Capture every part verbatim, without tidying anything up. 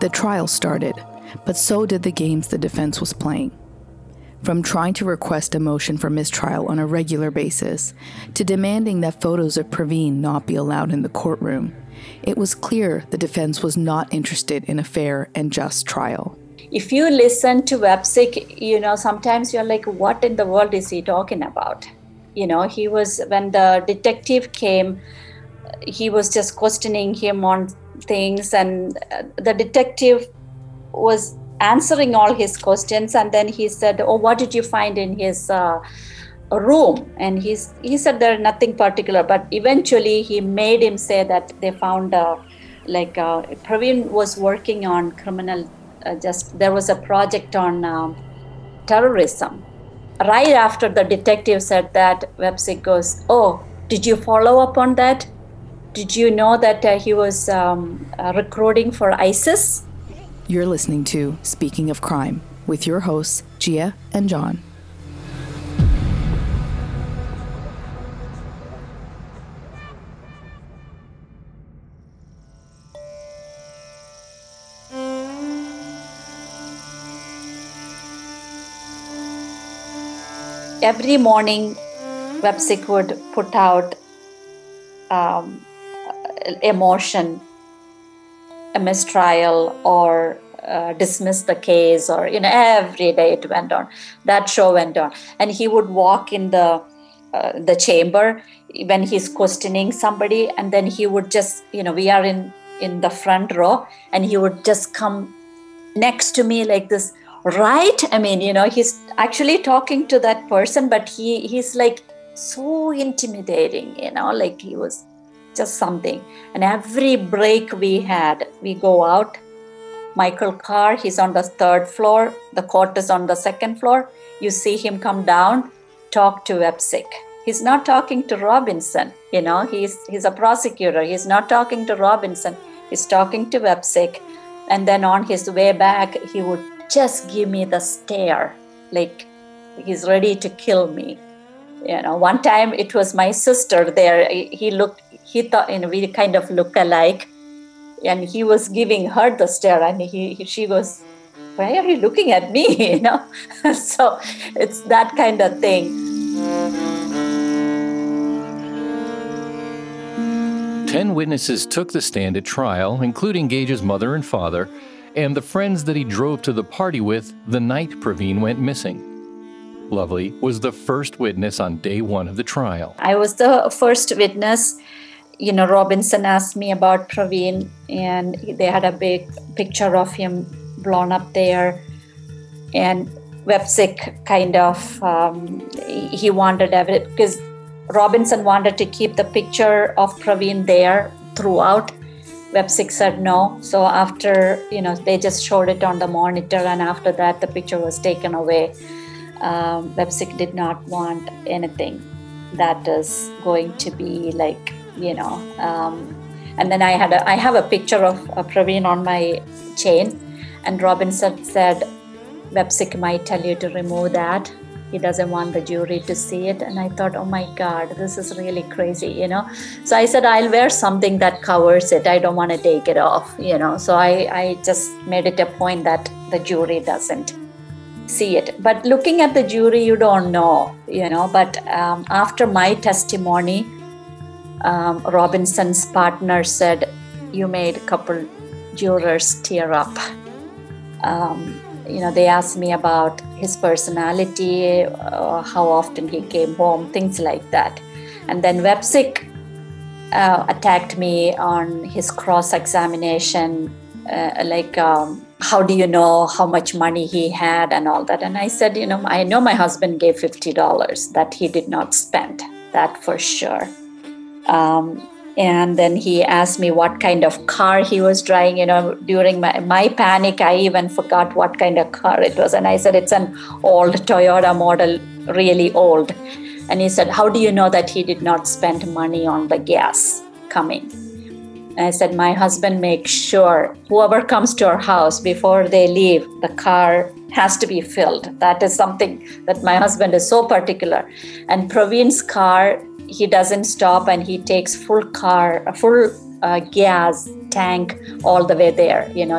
The trial started, but so did the games the defense was playing. From trying to request a motion for mistrial on a regular basis to demanding that photos of Praveen not be allowed in the courtroom, it was clear the defense was not interested in a fair and just trial. If you listen to Websick, you know, sometimes you're like, what in the world is he talking about? You know, he was, when the detective came, he was just questioning him on things, and the detective was answering all his questions, and then he said, oh, what did you find in his uh, room? And he's, he said there nothing particular, but eventually he made him say that they found, uh, like, uh, Praveen was working on criminal, uh, just, there was a project on um, terrorism. Right after the detective said that, Websick goes, oh, did you follow up on that? Did you know that uh, he was um, uh, recruiting for ISIS? You're listening to Speaking of Crime with your hosts, Gia and John. Every morning, Websick would put out um, a motion, a mistrial, or uh, dismiss the case, or, you know, every day it went on. That show went on. And he would walk in the uh, the chamber when he's questioning somebody, and then he would just, you know, we are in, in the front row, and he would just come next to me like this, right? I mean, you know, he's actually talking to that person, but he he's like so intimidating, you know, like he was just something. And every break we had, we go out. Michael Carr, he's on the third floor. The court is on the second floor. You see him come down, talk to Websick. He's not talking to Robinson, you know, he's he's a prosecutor. He's not talking to Robinson. He's talking to Websick. And then on his way back, he would just give me the stare, like he's ready to kill me. You know, one time it was my sister there. He looked, he thought, you know, we kind of look alike, and he was giving her the stare, and he, he she goes, why are you looking at me? You know, so it's that kind of thing. Ten witnesses took the stand at trial, including Gage's mother and father, and the friends that he drove to the party with the night Praveen went missing. Lovely was the first witness on day one of the trial. I was the first witness. You know, Robinson asked me about Praveen, and they had a big picture of him blown up there. And Websick kind of, um, he wanted evidence, because Robinson wanted to keep the picture of Praveen there throughout. Websick said no. So after, you know, they just showed it on the monitor, and after that, the picture was taken away. Um, Websick did not want anything that is going to be like, you know. Um, and then I had a, I have a picture of uh, Praveen on my chain, and Robinson said, Websick might tell you to remove that. He doesn't want the jury to see it. And I thought, oh my God, this is really crazy, you know. So I said, I'll wear something that covers it. I don't want to take it off, you know. So I, I just made it a point that the jury doesn't see it. But looking at the jury, you don't know, you know. But um, after my testimony, um, Robinson's partner said, you made a couple jurors tear up. Um, You know, they asked me about his personality, uh, how often he came home, things like that. And then Websick uh, attacked me on his cross-examination, uh, like, um, how do you know how much money he had and all that? And I said, you know, I know my husband gave fifty dollars that he did not spend, that for sure. Um, And then he asked me what kind of car he was driving. You know, during my, my panic, I even forgot what kind of car it was. And I said, it's an old Toyota model, really old. And he said, how do you know that he did not spend money on the gas coming? And I said, my husband makes sure whoever comes to our house, before they leave, the car has to be filled. That is something that my husband is so particular. And Praveen's car, he doesn't stop, and he takes full car, a full uh, gas tank all the way there. You know, it,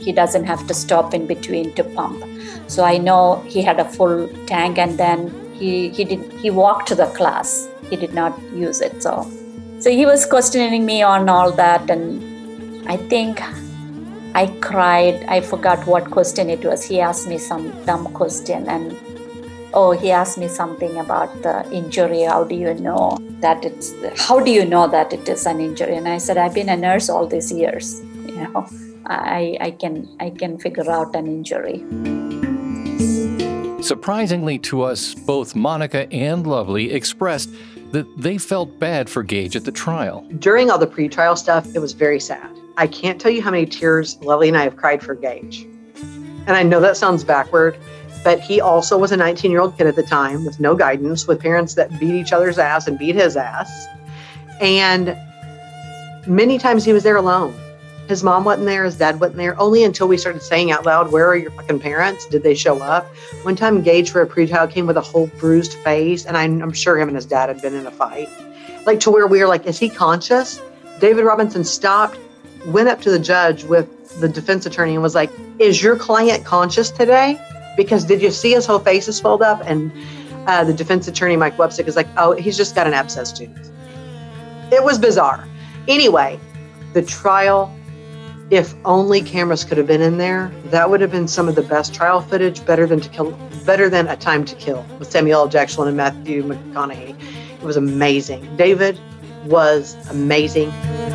he doesn't have to stop in between to pump. So I know he had a full tank, and then he he did he walked to the class. He did not use it. So so he was questioning me on all that, and I think I cried. I forgot what question it was. He asked me some dumb question, and oh, he asked me something about the injury. How do you know that it's, how do you know that it is an injury? And I said, I've been a nurse all these years. You know, I, I can, I can figure out an injury. Surprisingly to us, both Monica and Lovely expressed that they felt bad for Gage at the trial. During all the pretrial stuff, it was very sad. I can't tell you how many tears Lovely and I have cried for Gage. And I know that sounds backward, but he also was a nineteen-year-old kid at the time with no guidance, with parents that beat each other's ass and beat his ass. And many times he was there alone. His mom wasn't there, his dad wasn't there. Only until we started saying out loud, where are your fucking parents? Did they show up? One time Gage for a pretrial came with a whole bruised face, and I'm, I'm sure him and his dad had been in a fight. Like to where we were like, is he conscious? David Robinson stopped, went up to the judge with the defense attorney and was like, is your client conscious today? Because did you see his whole face is swelled up? And uh, the defense attorney, Mike Websick, is like, oh, he's just got an abscess tooth. It was bizarre. Anyway, the trial, if only cameras could have been in there, that would have been some of the best trial footage, better than to kill, better than A Time to Kill with Samuel L. Jackson and Matthew McConaughey. It was amazing. David was amazing.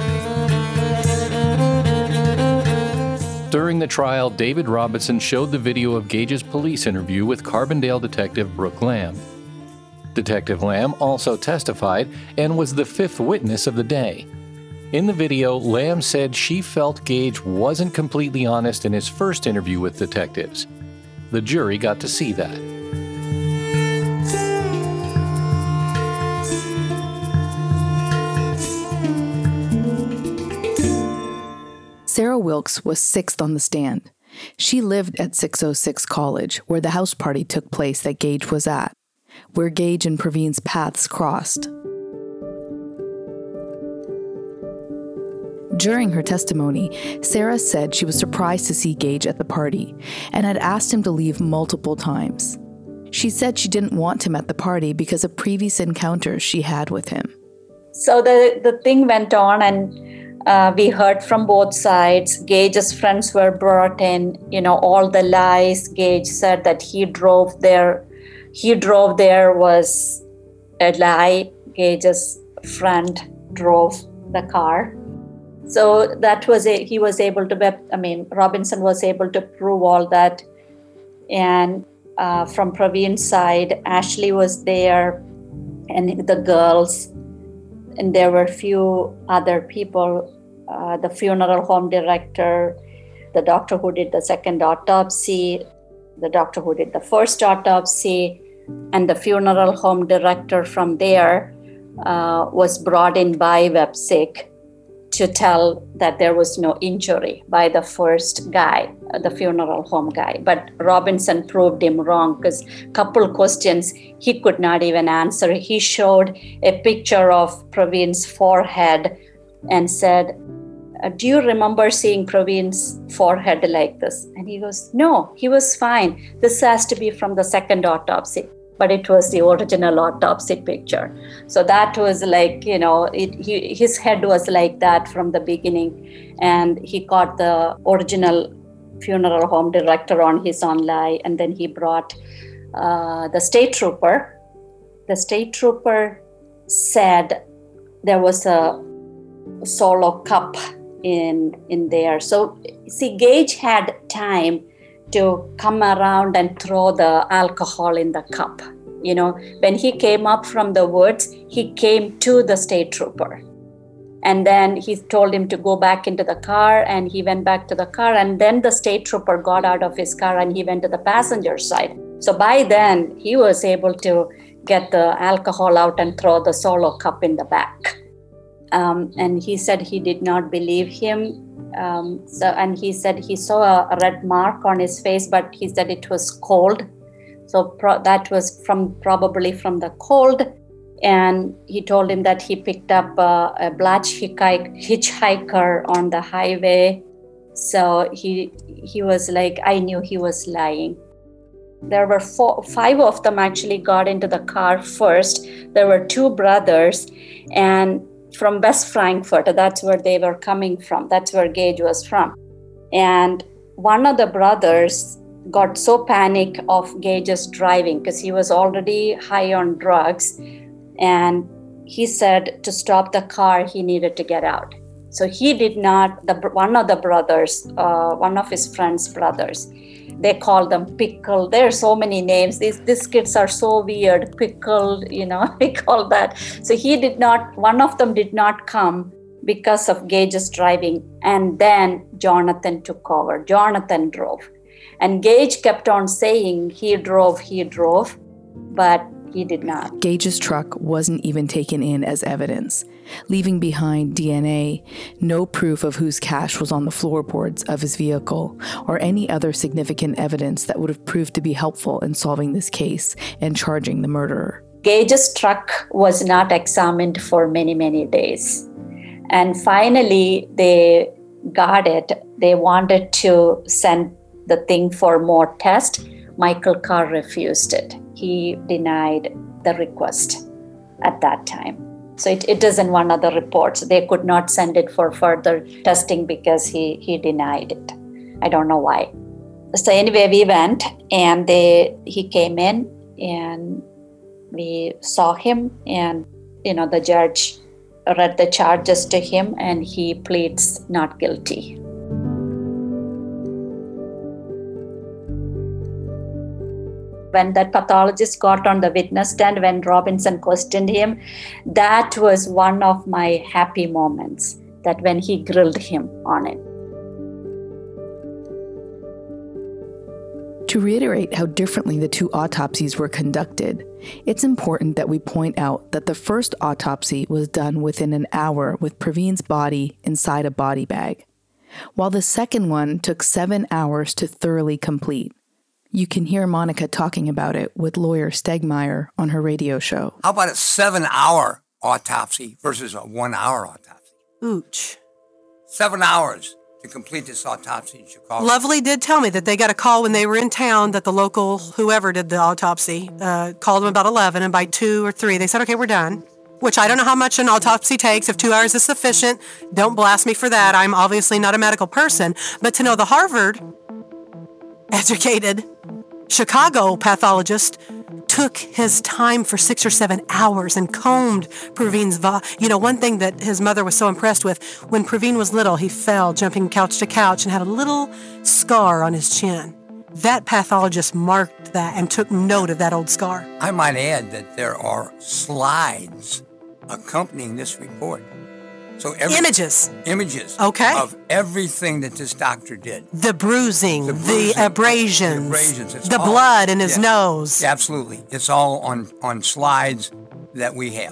During the trial, David Robinson showed the video of Gage's police interview with Carbondale detective Brooke Lamb. Detective Lamb also testified and was the fifth witness of the day. In the video, Lamb said she felt Gage wasn't completely honest in his first interview with detectives. The jury got to see that. Sarah Wilkes was sixth on the stand. She lived at six oh six College, where the house party took place that Gage was at, where Gage and Praveen's paths crossed. During her testimony, Sarah said she was surprised to see Gage at the party and had asked him to leave multiple times. She said she didn't want him at the party because of previous encounters she had with him. So the, the thing went on, and Uh, we heard from both sides. Gage's friends were brought in, you know, all the lies. Gage said that he drove there. He drove there was a lie. Gage's friend drove the car. So that was it. He was able to, I mean, Robinson was able to prove all that. And uh, from Praveen's side, Ashley was there, and the girls, and there were a few other people, uh, the funeral home director, the doctor who did the second autopsy, the doctor who did the first autopsy, and the funeral home director from there uh, was brought in by Websick to tell that there was no injury by the first guy, the funeral home guy. But Robinson proved him wrong because a couple questions he could not even answer. He showed a picture of Praveen's forehead and said, do you remember seeing Praveen's forehead like this? And he goes, no, he was fine. This has to be from the second autopsy. But it was the original autopsy picture. So that was like, you know, it, he, his head was like that from the beginning. And he caught the original funeral home director on his own lie. And then he brought uh, the state trooper. The state trooper said there was a solo cup in, in there. So see, Gage had time to come around and throw the alcohol in the cup. You know, when he came up from the woods, he came to the state trooper. And then he told him to go back into the car, and he went back to the car. And then the state trooper got out of his car and he went to the passenger side. So by then, he was able to get the alcohol out and throw the solo cup in the back. Um, and he said he did not believe him. Um, so, and he said he saw a, a red mark on his face, but he said it was cold. So pro- that was from probably from the cold. And he told him that he picked up a, a black hitchhiker on the highway. So he he was like, I knew he was lying. There were four, five of them actually got into the car first. There were two brothers, and from West Frankfurt, that's where they were coming from. That's where Gage was from. And one of the brothers got so panicked of Gage's driving because he was already high on drugs. And he said to stop the car, he needed to get out. So he did not, the one of the brothers, uh, one of his friend's brothers, they call them Pickle. There are so many names. These, these kids are so weird. Pickle, you know, we call that. So he did not, one of them did not come because of Gage's driving. And then Jonathan took over. Jonathan drove. And Gage kept on saying he drove, he drove, but he did not. Gage's truck wasn't even taken in as evidence, leaving behind D N A, no proof of whose cash was on the floorboards of his vehicle, or any other significant evidence that would have proved to be helpful in solving this case and charging the murderer. Gage's truck was not examined for many, many days. And finally, they got it. They wanted to send the thing for more tests. Michael Carr refused it. He denied the request at that time. So it, it is in one of the reports. They could not send it for further testing because he, he denied it. I don't know why. So anyway, we went and they he came in and we saw him, and you know the judge read the charges to him and he pleads not guilty. When that pathologist got on the witness stand, when Robinson questioned him, that was one of my happy moments, that when he grilled him on it. To reiterate how differently the two autopsies were conducted, it's important that we point out that the first autopsy was done within an hour with Praveen's body inside a body bag, while the second one took seven hours to thoroughly complete. You can hear Monica talking about it with lawyer Stegmeyer on her radio show. How about a seven-hour autopsy versus a one-hour autopsy? Ooch. Seven hours to complete this autopsy in Chicago. Lovely did tell me that they got a call when they were in town that the local, whoever did the autopsy, uh, called them about eleven, and by two or three, they said, okay, we're done. Which I don't know how much an autopsy takes. If two hours is sufficient, don't blast me for that. I'm obviously not a medical person. But to know the Harvard educated Chicago pathologist took his time for six or seven hours and combed Praveen's va- You know, one thing that his mother was so impressed with, when Praveen was little, he fell jumping couch to couch and had a little scar on his chin. That pathologist marked that and took note of that old scar. I might add that there are slides accompanying this report. So every, Images. Images Okay. of everything that this doctor did. The bruising, the, bruising, the abrasions, the, abrasions, it's the all, blood in his yeah, nose. Absolutely. It's all on, on slides that we have.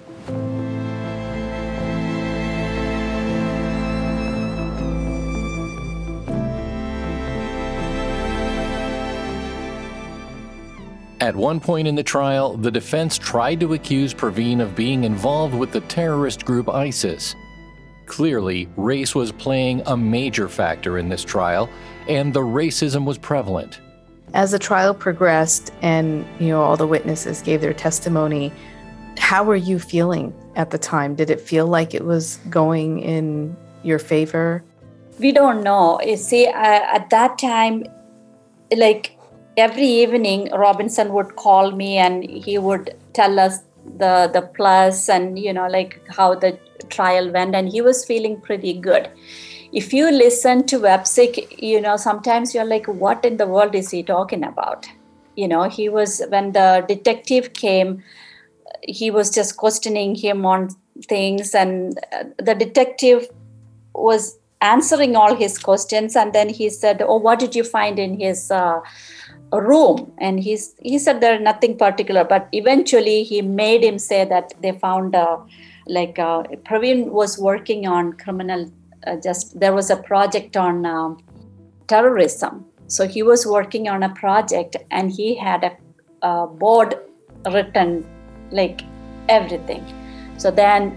At one point in the trial, the defense tried to accuse Praveen of being involved with the terrorist group ISIS. Clearly, race was playing a major factor in this trial, and the racism was prevalent. As the trial progressed and, you know, all the witnesses gave their testimony, how were you feeling at the time? Did it feel like it was going in your favor? We don't know. You see, uh, at that time, like, every evening, Robinson would call me and he would tell us the the plus and, you know, like how the trial went, and he was feeling pretty good. If you listen to Websick, you know, sometimes you're like, what in the world is he talking about? You know, he was, when the detective came, he was just questioning him on things, and the detective was answering all his questions, and then he said, oh, what did you find in his uh, room? And he's, he said there nothing particular, but eventually he made him say that they found uh, like uh, Praveen was working on criminal uh, just there was a project on um, terrorism. So he was working on a project and he had a, a board written like everything. So then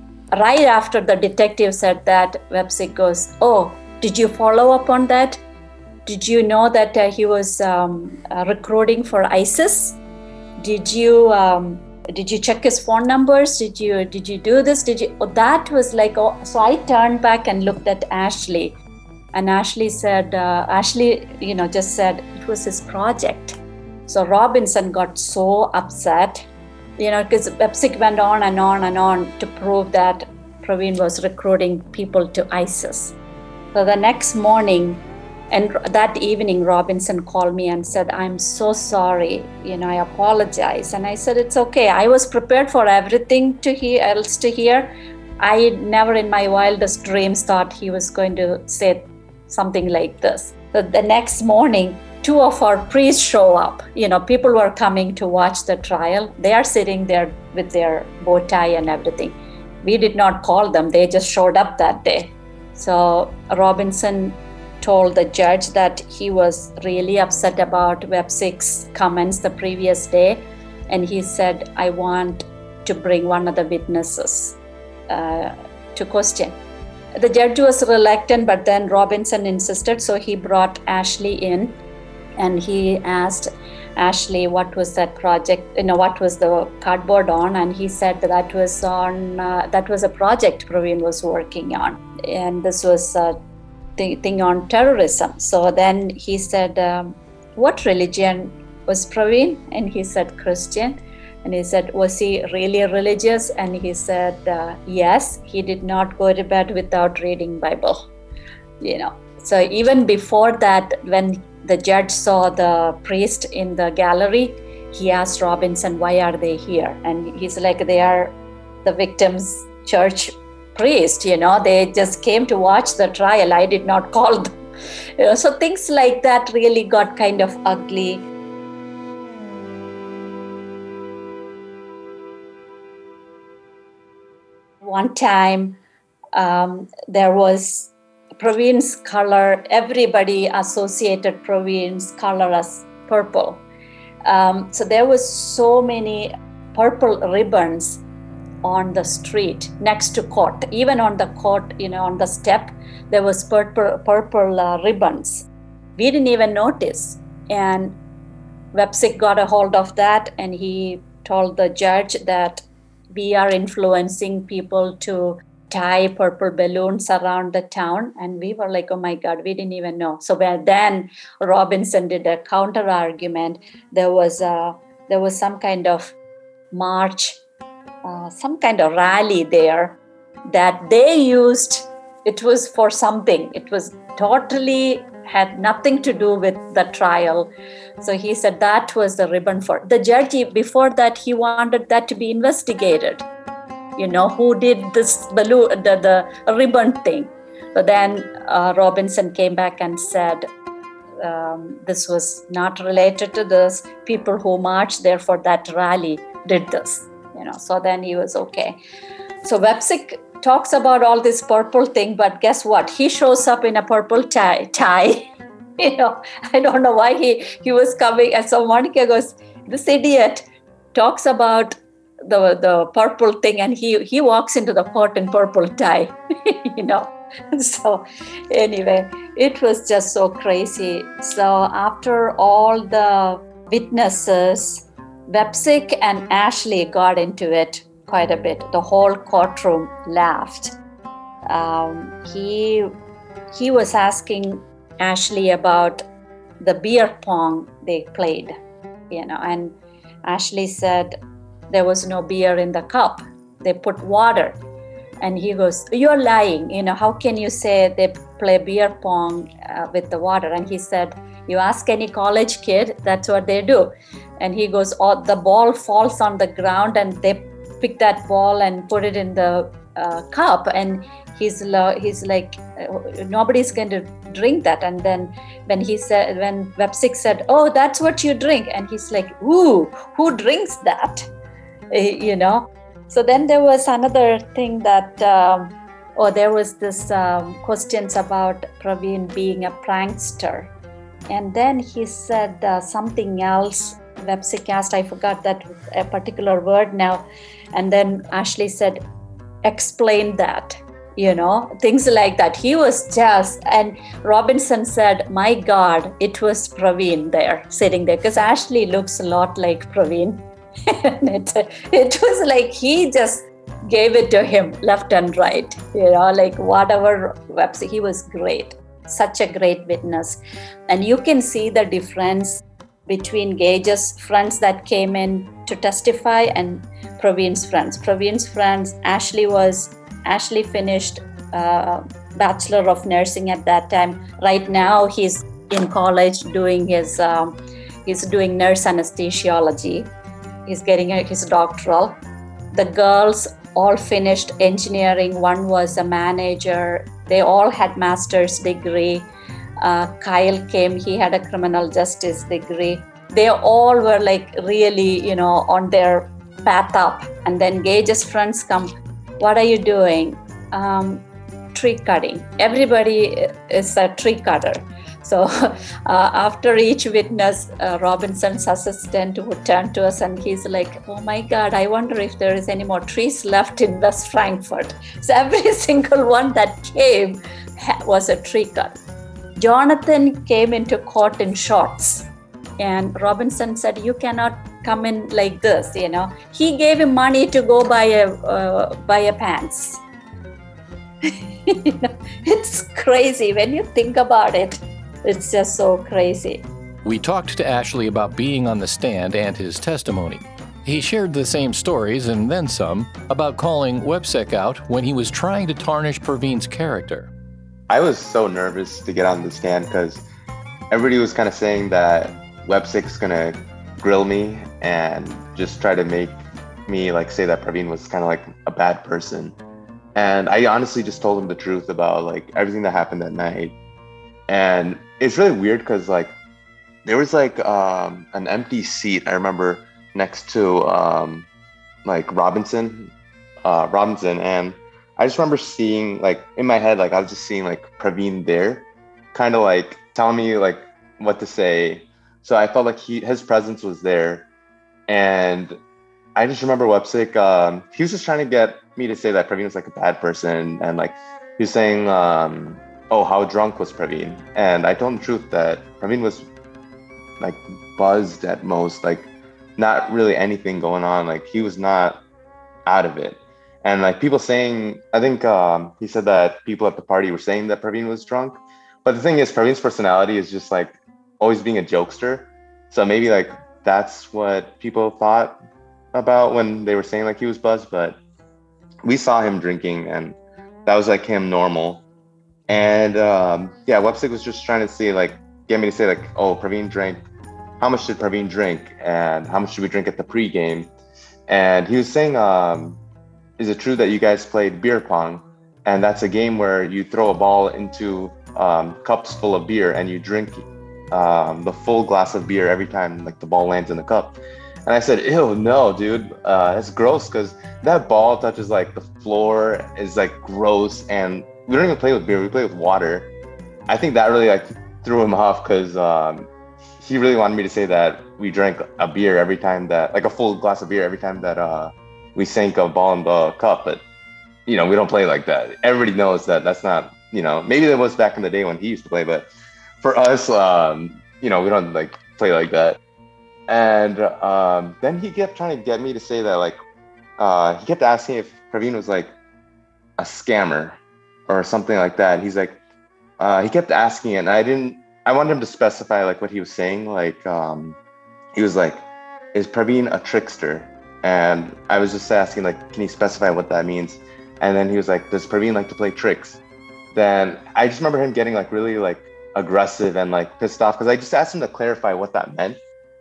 right after the detective said that, Websick goes, oh, did you follow up on that? Did you know that uh, he was um, uh, recruiting for ISIS? Did you um, did you check his phone numbers? Did you did you do this? Did you? Oh, that was like, oh. So I turned back and looked at Ashley, and Ashley said, uh, Ashley, you know, just said it was his project. So Robinson got so upset, you know, because Websick went on and on and on to prove that Praveen was recruiting people to ISIS. So the next morning, and that evening, Robinson called me and said, I'm so sorry, you know, I apologize. And I said, it's okay. I was prepared for everything to hear, else to hear. I never in my wildest dreams thought he was going to say something like this. So the next morning, two of our priests show up. You know, people were coming to watch the trial. They are sitting there with their bow tie and everything. We did not call them. They just showed up that day. So Robinson told the judge that he was really upset about Websick's comments the previous day. And he said, I want to bring one of the witnesses uh, to question. The judge was reluctant, but then Robinson insisted. So he brought Ashley in and he asked Ashley what was that project, you know, what was the cardboard on? And he said that, that was on, uh, that was a project Praveen was working on. And this was a th- thing on terrorism. So then he said, um, what religion was Praveen? And he said, Christian. And he said, was he really religious? And he said, uh, yes, he did not go to bed without reading Bible, you know. So even before that, when the judge saw the priest in the gallery, he asked Robinson, why are they here? And he's like, they are the victim's church priest, you know, they just came to watch the trial. I did not call them. You know, so things like that really got kind of ugly. One time, um, there was Praveen's color. Everybody associated Praveen's color as purple. Um, so there was so many purple ribbons on the street next to court. Even on the court, you know, on the step, there was purple, purple uh, ribbons. We didn't even notice. And Websick got a hold of that, and he told the judge that we are influencing people to tie purple balloons around the town. And we were like, oh my God, we didn't even know. So when then Robinson did a counter argument, there was a, there was some kind of march, uh, some kind of rally there that they used. It was for something. It was totally had nothing to do with the trial. So he said that was the ribbon for the judge. Before that, he wanted that to be investigated. You know, who did this balloon, the, the ribbon thing. So then uh, Robinson came back and said, um, this was not related to this. People who marched there for that rally did this. You know, so then he was okay. So Websick talks about all this purple thing, but guess what? He shows up in a purple tie. tie. You know, I don't know why he, he was coming. And so Monica goes, this idiot talks about the the purple thing, and he, he walks into the court in purple tie, you know. So anyway, it was just so crazy. So after all the witnesses, Websick and Ashley got into it quite a bit. The whole courtroom laughed. Um, he he was asking Ashley about the beer pong they played, you know, and Ashley said there was no beer in the cup. They put water. And he goes, you're lying. You know, how can you say they play beer pong uh, with the water? And he said, you ask any college kid, that's what they do. And he goes, oh, the ball falls on the ground and they pick that ball and put it in the uh, cup. And he's, lo- he's like, nobody's going to drink that. And then when he said, when Websick said, oh, that's what you drink. And he's like, ooh, who drinks that? You know? So then there was another thing that, um, oh, there was this um, questions about Praveen being a prankster. And then he said uh, something else. Websick asked, I forgot that a particular word now. And then Ashley said, explain that. you know, things like that. He was just, and Robinson said, my God, it was Praveen there, sitting there, because Ashley looks a lot like Praveen. And it, it was like he just gave it to him left and right, you know, like whatever website. He was great, such a great witness. And you can see the difference between Gage's friends that came in to testify and Praveen's friends. Praveen's friends, Ashley was, Ashley finished uh, Bachelor of Nursing at that time. Right now, he's in college doing his, um, he's doing nurse anesthesiology. He's getting a, his doctoral. The girls all finished engineering. One was a manager. They all had master's degree. Uh, Kyle came, he had a criminal justice degree. They all were like really, you know, on their path up. And then Gage's friends come, what are you doing? Um, tree cutting. Everybody is a tree cutter. So uh, after each witness, uh, Robinson's assistant would turn to us and he's like, oh my God, I wonder if there is any more trees left in West Frankfurt. So every single one that came was a tree cut. Jonathan came into court in shorts and Robinson said, you cannot come in like this, you know. He gave him money to go buy a, uh, buy a pants. You know, it's crazy when you think about it. It's just so crazy. We talked to Ashley about being on the stand and his testimony. He shared the same stories and then some about calling Websick out when he was trying to tarnish Praveen's character. I was so nervous to get on the stand because everybody was kind of saying that Websick's gonna grill me and just try to make me like say that Praveen was kind of like a bad person. And I honestly just told him the truth about like everything that happened that night. And it's really weird because like there was like um, an empty seat I remember next to um, like Robinson, uh, Robinson, and I just remember seeing like in my head like I was just seeing like Praveen there, kind of like telling me like what to say. So I felt like he his presence was there, and I just remember Websick. Um, he was just trying to get me to say that Praveen was like a bad person, and like he was saying. Um, oh, how drunk was Praveen? And I told him the truth that Praveen was like buzzed at most, like not really anything going on. Like he was not out of it. And like people saying, I think um, he said that people at the party were saying that Praveen was drunk. But the thing is, Praveen's personality is just like always being a jokester. So maybe like that's what people thought about when they were saying like he was buzzed. But we saw him drinking and that was like him normal. And um, yeah, Websick was just trying to say, like, get me to say, like, oh, Praveen drank. How much did Praveen drink? And how much should we drink at the pregame? And he was saying, um, is it true that you guys played beer pong? And that's a game where you throw a ball into um, cups full of beer and you drink um, the full glass of beer every time, like, the ball lands in the cup. And I said, ew, no, dude, uh, that's gross because that ball touches, like, the floor is, like, gross. And we don't even play with beer, we play with water. I think that really like threw him off because um, he really wanted me to say that we drank a beer every time that, like a full glass of beer every time that uh, we sank a ball in the cup. But, you know, we don't play like that. Everybody knows that that's not, you know, maybe that was back in the day when he used to play, but for us, um, you know, we don't like play like that. And um, then he kept trying to get me to say that, like, uh, he kept asking if Praveen was like a scammer or something like that. He's like, uh, he kept asking it, and I didn't, I wanted him to specify like what he was saying. Like, um, he was like, is Praveen a trickster? And I was just asking, like, can you specify what that means? And then he was like, does Praveen like to play tricks? Then I just remember him getting like really like aggressive and like pissed off because I just asked him to clarify what that meant.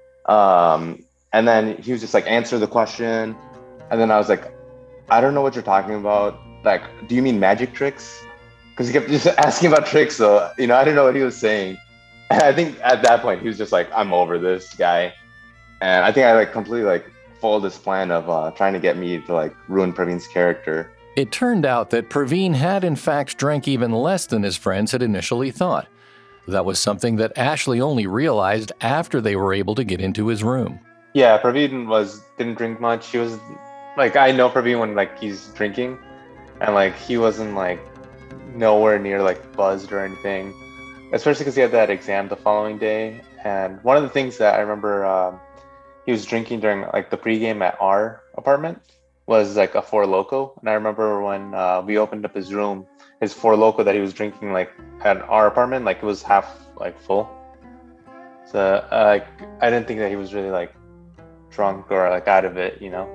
Um, and then he was just like, answer the question. And then I was like, I don't know what you're talking about. Like, do you mean magic tricks? Because he kept just asking about tricks, so, you know, I didn't know what he was saying. And I think at that point, he was just like, I'm over this guy. And I think I, like, completely, like, foiled his plan of uh, trying to get me to, like, ruin Praveen's character. It turned out that Praveen had, in fact, drank even less than his friends had initially thought. That was something that Ashley only realized after they were able to get into his room. Yeah, Praveen was didn't drink much. He was, like, I know Praveen when, like, he's drinking. and like he wasn't like nowhere near like buzzed or anything, especially because he had that exam the following day. And one of the things that I remember um, he was drinking during like the pregame at our apartment was like a Four Loko. And I remember when uh, we opened up his room, his Four Loko that he was drinking like at our apartment, like it was half like full. So uh, like I didn't think that he was really like drunk or like out of it, you know.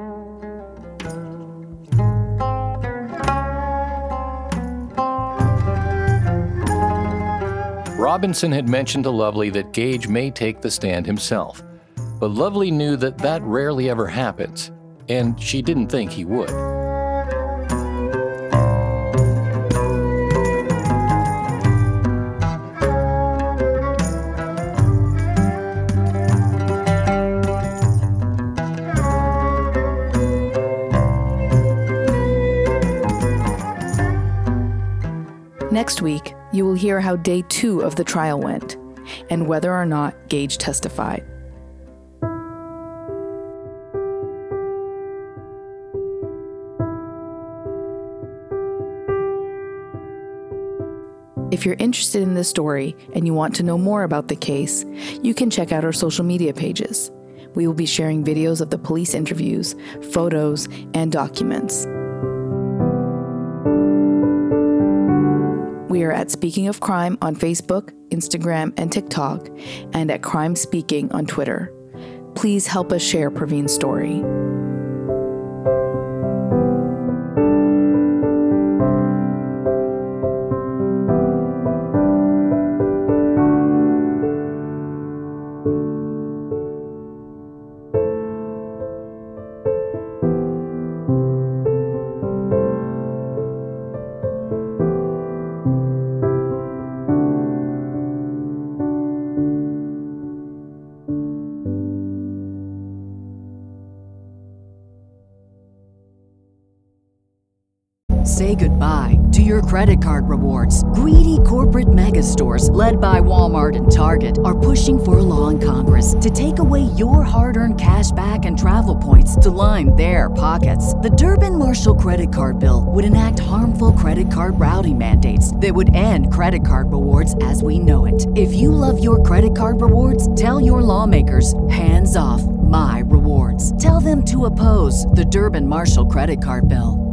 Robinson had mentioned to Lovely that Gage may take the stand himself, but Lovely knew that that rarely ever happens, and she didn't think he would. Next week, you will hear how day two of the trial went and whether or not Gage testified. If you're interested in this story and you want to know more about the case, you can check out our social media pages. We will be sharing videos of the police interviews, photos, and documents. We are at Speaking of Crime on Facebook, Instagram, and TikTok, and at Crime Speaking on Twitter. Please help us share Praveen's story. Say goodbye to your credit card rewards. Greedy corporate mega stores, led by Walmart and Target, are pushing for a law in Congress to take away your hard-earned cash back and travel points to line their pockets. The Durbin-Marshall credit card bill would enact harmful credit card routing mandates that would end credit card rewards as we know it. If you love your credit card rewards, tell your lawmakers, hands off my rewards. Tell them to oppose the Durbin-Marshall credit card bill.